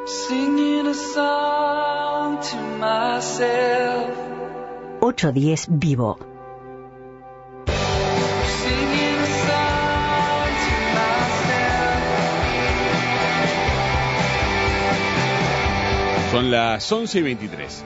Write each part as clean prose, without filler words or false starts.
Singing a song to myself. 810 Vivo. Singing a song to myself. Son las 11:23.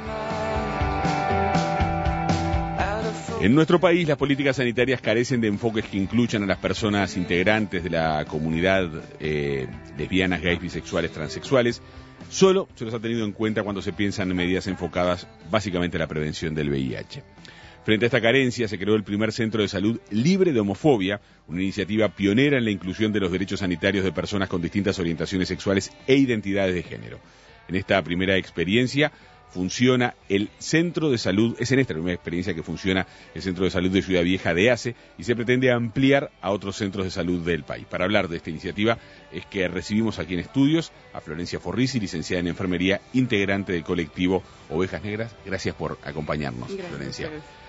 En nuestro país, las políticas sanitarias carecen de enfoques que incluyan a las personas integrantes de la comunidad lesbianas, gays, bisexuales, transexuales. Solo se los ha tenido en cuenta cuando se piensan en medidas enfocadas básicamente a la prevención del VIH. Frente a esta carencia, se creó el primer centro de salud libre de homofobia, una iniciativa pionera en la inclusión de los derechos sanitarios de personas con distintas orientaciones sexuales e identidades de género. En esta primera experiencia funciona el Centro de Salud, es en esta primera experiencia que funciona el Centro de Salud de Ciudad Vieja de ACE y se pretende ampliar a otros centros de salud del país. Para hablar de esta iniciativa es que recibimos aquí en estudios a Florencia Forrisi, licenciada en Enfermería, integrante del colectivo Ovejas Negras. Gracias por acompañarnos, gracias, Florencia.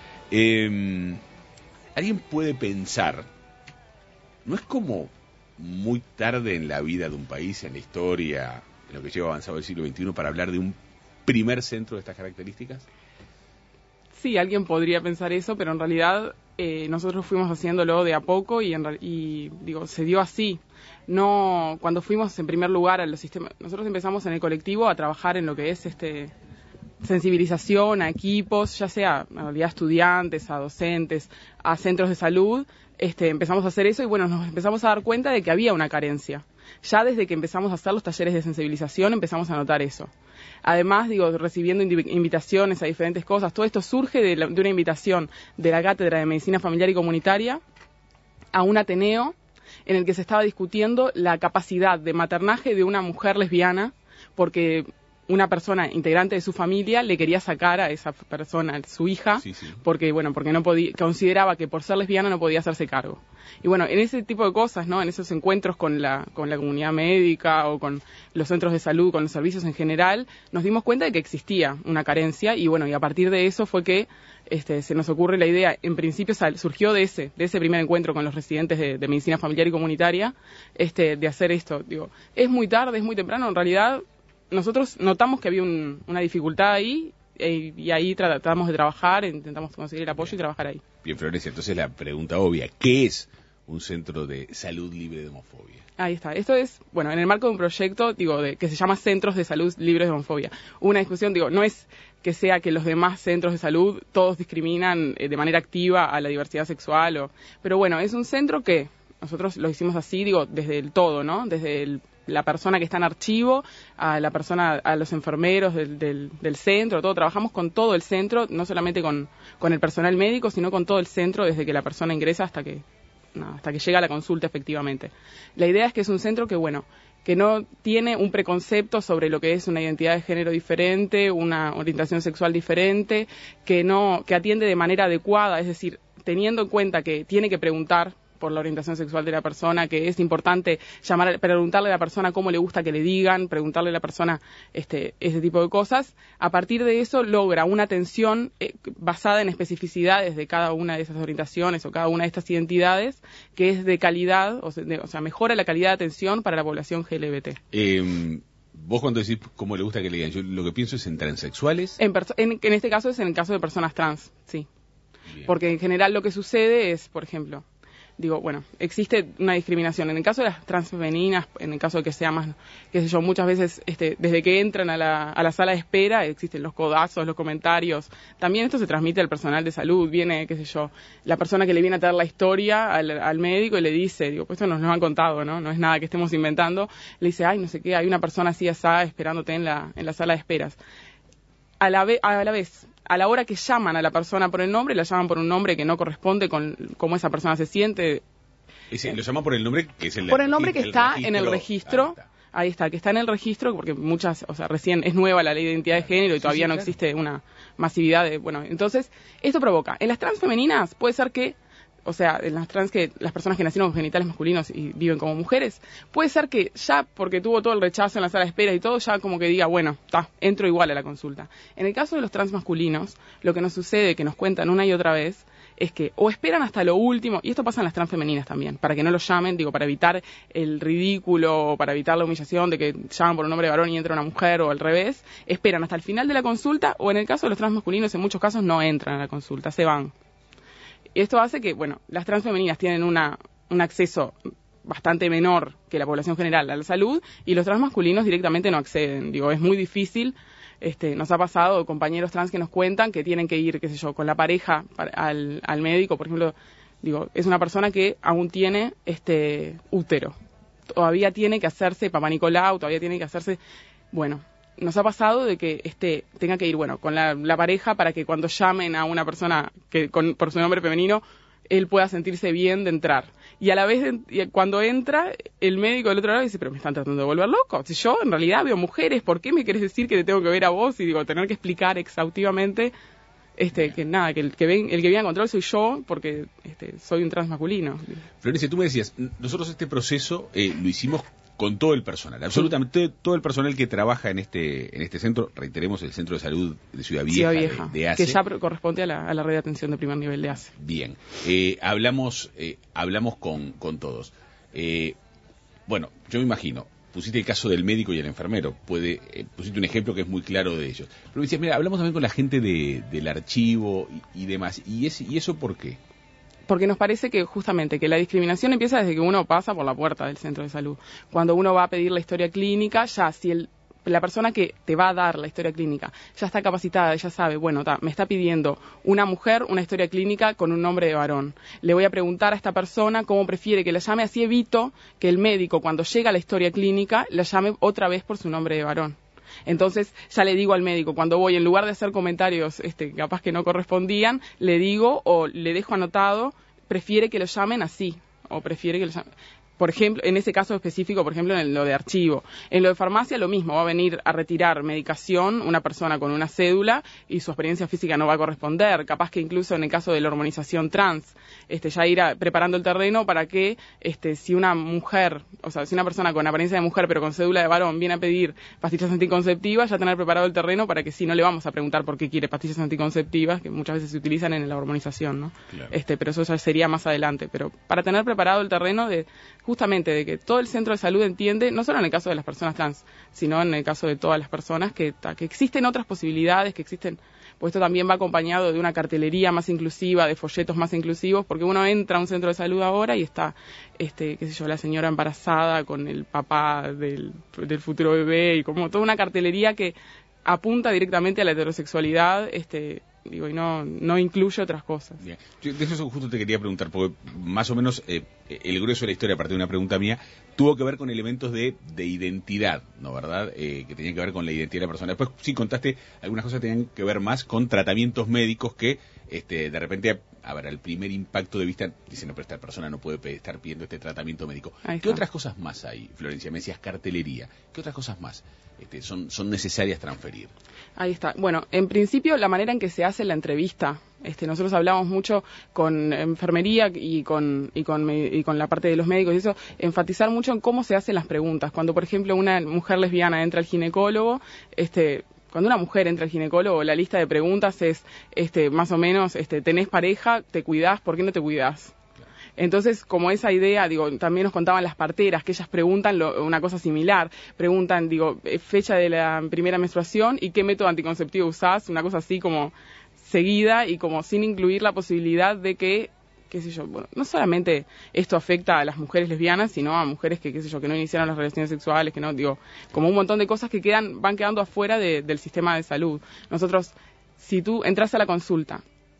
¿Alguien puede pensar, no es como muy tarde en la vida de un país, en la historia, en lo que lleva avanzado el siglo XXI, para hablar de un primer centro de estas características? Sí, alguien podría pensar eso, pero en realidad nosotros fuimos haciéndolo de a poco y se dio así. No, cuando fuimos en primer lugar a los sistemas, nosotros empezamos en el colectivo a trabajar en lo que es sensibilización a equipos, ya sea en realidad estudiantes, a docentes, a centros de salud. Empezamos a hacer eso y bueno, nos empezamos a dar cuenta de que había una carencia. Ya desde que empezamos a hacer los talleres de sensibilización empezamos a notar eso. Además, recibiendo invitaciones a diferentes cosas, todo esto surge de una invitación de la Cátedra de Medicina Familiar y Comunitaria a un Ateneo en el que se estaba discutiendo la capacidad de maternaje de una mujer lesbiana, porque una persona integrante de su familia le quería sacar a esa persona, su hija, sí. porque no podía, consideraba que por ser lesbiana no podía hacerse cargo. Y bueno, en ese tipo de cosas, ¿no? En esos encuentros con la comunidad médica o con los centros de salud, con los servicios en general, nos dimos cuenta de que existía una carencia y bueno, y a partir de eso fue que se nos ocurre la idea, en principio surgió de ese primer encuentro con los residentes de medicina familiar y comunitaria, de hacer esto. Es muy tarde, es muy temprano, en realidad nosotros notamos que había una dificultad ahí y ahí tratamos de trabajar, intentamos conseguir el apoyo y trabajar ahí. Bien, Florencia, entonces la pregunta obvia, ¿qué es un centro de salud libre de homofobia? Ahí está. Esto es, en el marco de un proyecto, que se llama Centros de Salud Libres de Homofobia. Una discusión, no es que sea que los demás centros de salud todos discriminan de manera activa a la diversidad sexual, pero bueno, es un centro que nosotros lo hicimos así, desde el todo, ¿no? Desde la persona que está en archivo, a la persona, a los enfermeros del centro, todo. Trabajamos con todo el centro, no solamente con el personal médico, sino con todo el centro, desde que la persona ingresa hasta que llega a la consulta efectivamente. La idea es que es un centro que no tiene un preconcepto sobre lo que es una identidad de género diferente, una orientación sexual diferente, que atiende de manera adecuada, es decir, teniendo en cuenta que tiene que preguntar por la orientación sexual de la persona, que es importante preguntarle a la persona cómo le gusta que le digan, preguntarle a la persona ese tipo de cosas. A partir de eso logra una atención basada en especificidades de cada una de esas orientaciones o cada una de estas identidades, que es de calidad, o sea, mejora la calidad de atención para la población LGBT. Vos cuando decís cómo le gusta que le digan, yo lo que pienso es en transexuales. En este caso es en el caso de personas trans, sí. Bien. Porque en general lo que sucede es, por ejemplo, existe una discriminación. En el caso de las transfemeninas, en el caso de que sea más, muchas veces, desde que entran a la sala de espera, existen los codazos, los comentarios. También esto se transmite al personal de salud. Viene, la persona que le viene a traer la historia al médico y le dice, pues esto nos lo han contado, ¿no? No es nada que estemos inventando. Le dice, no sé qué, hay una persona así asá esperándote en la sala de esperas. A la vez, a la hora que llaman a la persona por el nombre, la llaman por un nombre que no corresponde con cómo esa persona se siente. Lo llaman por el nombre que es por el nombre que está en el registro. Ahí está, que está en el registro, porque recién es nueva la ley de identidad de género y todavía no existe una masividad entonces, esto provoca. En las transfemeninas puede ser que, en las las personas que nacieron con genitales masculinos y viven como mujeres, puede ser que ya, porque tuvo todo el rechazo en la sala de espera y todo, ya como que diga, entro igual a la consulta. En el caso de los trans masculinos, lo que nos sucede, que nos cuentan una y otra vez, es que o esperan hasta lo último, y esto pasa en las trans femeninas también, para que no lo llamen, digo, para evitar el ridículo, para evitar la humillación de que llaman por un nombre de varón y entra una mujer o al revés, esperan hasta el final de la consulta, o en el caso de los trans masculinos, en muchos casos no entran a la consulta, se van. Y esto hace que, bueno, las trans femeninas tienen un acceso bastante menor que la población general a la salud, y los trans masculinos directamente no acceden. Digo, es muy difícil. Nos ha pasado compañeros trans que nos cuentan que tienen que ir, qué sé yo, con la pareja al médico, por ejemplo, digo, es una persona que aún tiene útero. Todavía tiene que hacerse Papá Nicolau, todavía tiene que hacerse, bueno, nos ha pasado de que tenga que ir, bueno, con la pareja para que cuando llamen a una persona que por su nombre femenino, él pueda sentirse bien de entrar. Y a la vez, cuando entra, el médico del otro lado dice, pero me están tratando de volver loco. Si yo en realidad veo mujeres, ¿por qué me querés decir que te tengo que ver a vos? Y digo, tener que explicar exhaustivamente que nada, que el que viene a control soy yo, porque soy un trans masculino. Florencia, tú me decías, nosotros este proceso lo hicimos con todo el personal, absolutamente todo el personal que trabaja en este centro, reiteremos, el Centro de Salud de Ciudad Vieja. De ACE, que ya corresponde a la red de atención de primer nivel de ACE. Bien, hablamos con todos. Bueno, yo me imagino, pusiste el caso del médico y el enfermero, pusiste un ejemplo que es muy claro de ellos. Pero me decías, mira, hablamos también con la gente del archivo y demás, ¿y eso por qué? Porque nos parece que justamente que la discriminación empieza desde que uno pasa por la puerta del centro de salud. Cuando uno va a pedir la historia clínica, ya si la persona que te va a dar la historia clínica ya está capacitada, ya sabe, bueno, me está pidiendo una mujer una historia clínica con un nombre de varón. Le voy a preguntar a esta persona cómo prefiere que la llame, así evito que el médico, cuando llega la historia clínica, la llame otra vez por su nombre de varón. Entonces ya le digo al médico, cuando voy, en lugar de hacer comentarios capaz que no correspondían, le digo o le dejo anotado, prefiere que lo llamen así, o prefiere que lo llamen. Por ejemplo, en ese caso específico, por ejemplo, en lo de archivo. En lo de farmacia, lo mismo. Va a venir a retirar medicación una persona con una cédula y su experiencia física no va a corresponder. Capaz que incluso en el caso de la hormonización trans, ya ir preparando el terreno para que si una mujer, o sea, si una persona con apariencia de mujer pero con cédula de varón viene a pedir pastillas anticonceptivas, ya tener preparado el terreno para que si no le vamos a preguntar por qué quiere pastillas anticonceptivas, que muchas veces se utilizan en la hormonización, ¿no? Claro. Pero eso ya sería más adelante. Pero para tener preparado el terreno justamente de que todo el centro de salud entiende, no solo en el caso de las personas trans, sino en el caso de todas las personas, que existen otras posibilidades, que existen, pues esto también va acompañado de una cartelería más inclusiva, de folletos más inclusivos, porque uno entra a un centro de salud ahora y está, qué sé yo, la señora embarazada con el papá del futuro bebé, y como toda una cartelería que apunta directamente a la heterosexualidad, y no incluye otras cosas. Bien. Yo de eso justo te quería preguntar, porque más o menos el grueso de la historia, aparte de una pregunta mía, tuvo que ver con elementos de identidad, ¿no, verdad? Que tenían que ver con la identidad de la persona. Después sí contaste algunas cosas que tenían que ver más con tratamientos médicos que de repente, a ver, al primer impacto de vista, dicen, no, pero esta persona no puede estar pidiendo este tratamiento médico. ¿Qué otras cosas más hay, Florencia? Me decías cartelería. ¿Qué otras cosas más son necesarias transferir? Ahí está. Bueno, en principio, la manera en que se hace la entrevista. Nosotros hablamos mucho con enfermería y con la parte de los médicos y eso, enfatizar mucho en cómo se hacen las preguntas. Cuando, por ejemplo, una mujer lesbiana entra al ginecólogo, cuando una mujer entra al ginecólogo, la lista de preguntas es, más o menos, ¿tenés pareja? ¿Te cuidás? ¿Por qué no te cuidás? Entonces, como esa idea, también nos contaban las parteras, que ellas preguntan una cosa similar. Preguntan, fecha de la primera menstruación y qué método anticonceptivo usás, una cosa así como seguida y como sin incluir la posibilidad de que, qué sé yo, bueno, no solamente esto afecta a las mujeres lesbianas, sino a mujeres que, qué sé yo, que no iniciaron las relaciones sexuales, que no, como un montón de cosas que van quedando afuera del sistema de salud. Nosotros, si tú entras a la consulta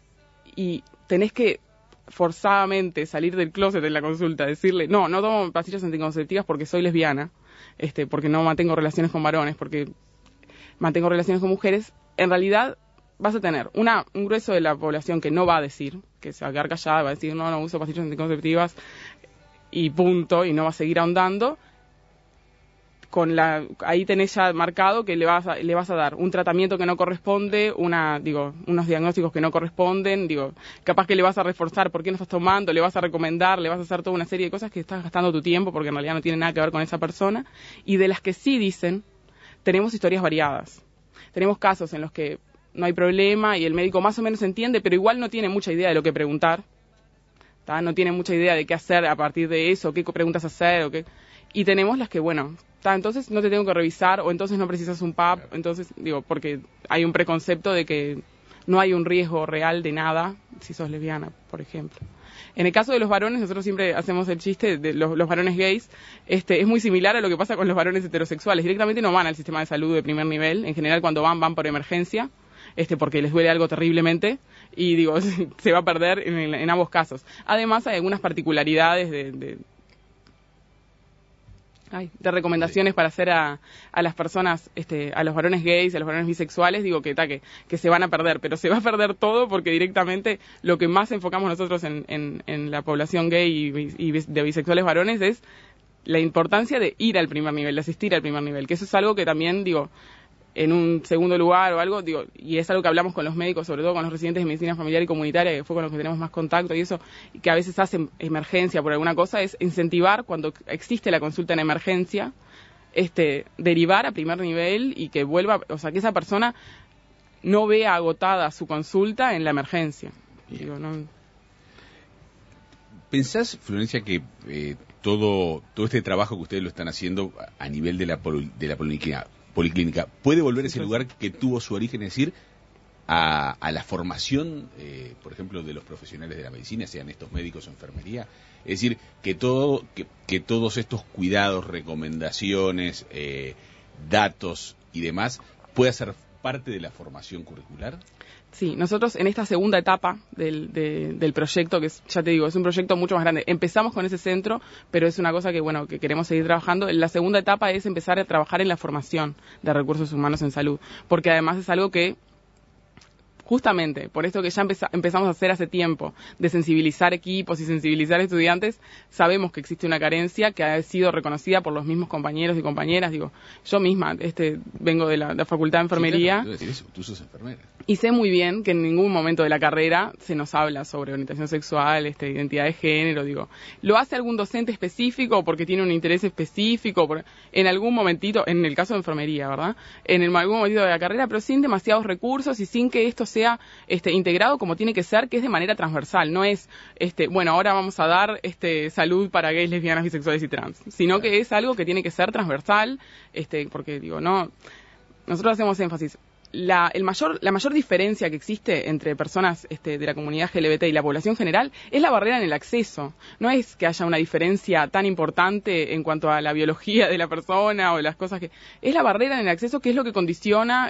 y tenés que forzadamente salir del closet en la consulta, decirle, no tomo pastillas anticonceptivas porque soy lesbiana, porque no mantengo relaciones con varones, porque mantengo relaciones con mujeres, en realidad vas a tener un grueso de la población que no va a decir, que se va a quedar callada, va a decir, no uso pastillas anticonceptivas y punto, y no va a seguir ahondando. Ahí tenés ya marcado que le vas a dar un tratamiento que no corresponde, unos diagnósticos que no corresponden, capaz que le vas a reforzar por qué no estás tomando, le vas a recomendar, le vas a hacer toda una serie de cosas que estás gastando tu tiempo porque en realidad no tiene nada que ver con esa persona. Y de las que sí dicen, tenemos historias variadas. Tenemos casos en los que no hay problema y el médico más o menos entiende, pero igual no tiene mucha idea de lo que preguntar, ¿tá? No tiene mucha idea de qué hacer a partir de eso, qué preguntas hacer, y tenemos las que, bueno, ¿tá? Entonces no te tengo que revisar, o entonces no precisas un PAP, entonces, porque hay un preconcepto de que no hay un riesgo real de nada si sos lesbiana, por ejemplo. En el caso de los varones, nosotros siempre hacemos el chiste de los varones gays, es muy similar a lo que pasa con los varones heterosexuales. Directamente no van al sistema de salud de primer nivel, en general cuando van por emergencia, porque les duele algo terriblemente, y se va a perder en ambos casos. Además hay algunas particularidades de recomendaciones para hacer a las personas, a los varones gays, a los varones bisexuales, que se van a perder, pero se va a perder todo porque directamente lo que más enfocamos nosotros en la población gay y de bisexuales varones es la importancia de ir al primer nivel, de asistir al primer nivel, que eso es algo que también, en un segundo lugar o algo, y es algo que hablamos con los médicos, sobre todo con los residentes de medicina familiar y comunitaria, que fue con los que tenemos más contacto y eso, y que a veces hacen emergencia por alguna cosa, es incentivar cuando existe la consulta en emergencia, derivar a primer nivel y que vuelva, que esa persona no vea agotada su consulta en la emergencia. ¿Pensás, Florencia, que todo este trabajo que ustedes lo están haciendo a nivel de la policlínica puede volver a ese lugar que tuvo su origen, es decir, a la formación, por ejemplo, de los profesionales de la medicina, sean estos médicos o enfermería? Es decir, que todos estos cuidados, recomendaciones, datos y demás pueda ser parte de la formación curricular. Sí, nosotros en esta segunda etapa del proyecto, que ya te digo, es un proyecto mucho más grande. Empezamos con ese centro, pero es una cosa que queremos seguir trabajando. La segunda etapa es empezar a trabajar en la formación de recursos humanos en salud, porque además es algo que, justamente por esto que ya empezamos a hacer hace tiempo, de sensibilizar equipos y sensibilizar estudiantes, sabemos que existe una carencia que ha sido reconocida por los mismos compañeros y compañeras. Yo misma vengo de la Facultad de Enfermería. Sí, claro, decir eso, tú sos enfermera. Y sé muy bien que en ningún momento de la carrera se nos habla sobre orientación sexual, identidad de género, Lo hace algún docente específico porque tiene un interés específico, en algún momentito, en el caso de enfermería, ¿verdad? En algún momentito de la carrera, pero sin demasiados recursos y sin que esto sea integrado como tiene que ser, que es de manera transversal. No es, ahora vamos a dar salud para gays, lesbianas, bisexuales y trans, sino que es algo que tiene que ser transversal, porque nosotros hacemos énfasis. La mayor diferencia que existe entre personas de la comunidad LGBT y la población general es la barrera en el acceso. No es que haya una diferencia tan importante en cuanto a la biología de la persona o las cosas que... Es la barrera en el acceso que es lo que condiciona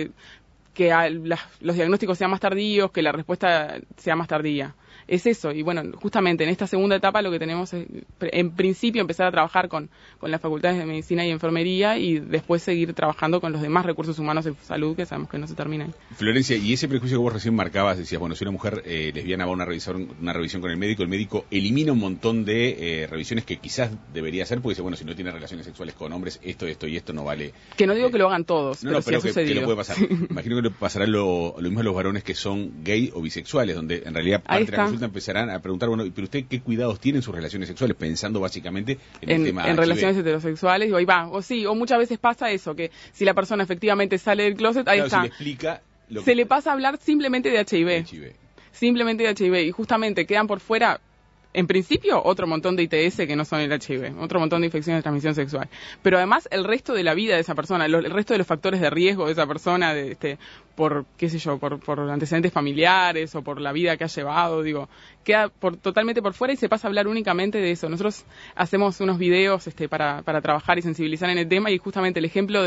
que los diagnósticos sean más tardíos, que la respuesta sea más tardía. Es eso, y justamente en esta segunda etapa lo que tenemos es, en principio, empezar a trabajar con las facultades de medicina y enfermería y después seguir trabajando con los demás recursos humanos de salud, que sabemos que no se terminan. Florencia, y ese prejuicio que vos recién marcabas, decías, si una mujer lesbiana va a una revisión con el médico elimina un montón de revisiones que quizás debería hacer, porque dice, si no tiene relaciones sexuales con hombres, esto y esto no vale. Que no digo que lo hagan todos, pero sí ha sucedido. Que lo puede pasar. Imagino que le pasará lo mismo a los varones que son gay o bisexuales, donde en realidad parte de la consulta empezarán a preguntar, pero usted qué cuidados tiene en sus relaciones sexuales, pensando básicamente en el tema en relaciones heterosexuales, o muchas veces pasa eso, que si la persona efectivamente sale del closet, ahí está. Se le explica se le pasa a hablar simplemente de HIV. Simplemente de HIV, y justamente quedan por fuera, en principio, otro montón de ITS que no son el HIV, otro montón de infecciones de transmisión sexual. Pero además, el resto de la vida de esa persona, el resto de los factores de riesgo de esa persona, por antecedentes familiares o por la vida que ha llevado, queda totalmente por fuera y se pasa a hablar únicamente de eso. Nosotros hacemos unos videos para trabajar y sensibilizar en el tema, y justamente el ejemplo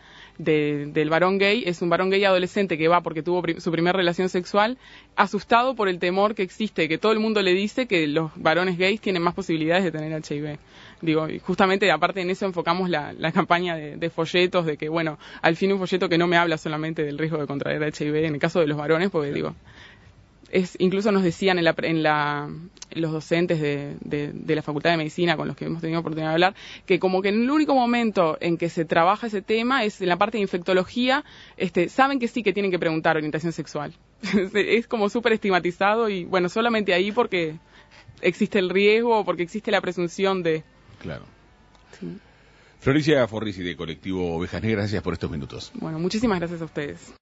del varón gay es un varón gay adolescente que va porque tuvo su primera relación sexual, asustado por el temor que existe, que todo el mundo le dice que los varones gays tienen más posibilidades de tener HIV. Y justamente aparte en eso enfocamos la campaña de folletos, de que al fin un folleto que no me habla solamente del riesgo de contraer HIV en el caso de los varones, porque incluso nos decían los docentes de la Facultad de Medicina con los que hemos tenido oportunidad de hablar, que como que en el único momento en que se trabaja ese tema es en la parte de infectología, saben que sí que tienen que preguntar orientación sexual. Es como súper estigmatizado y solamente ahí porque existe el riesgo o porque existe la presunción de... Claro. Sí. Florencia Forrisi, de Colectivo Ovejas Negras, gracias por estos minutos. Muchísimas gracias a ustedes.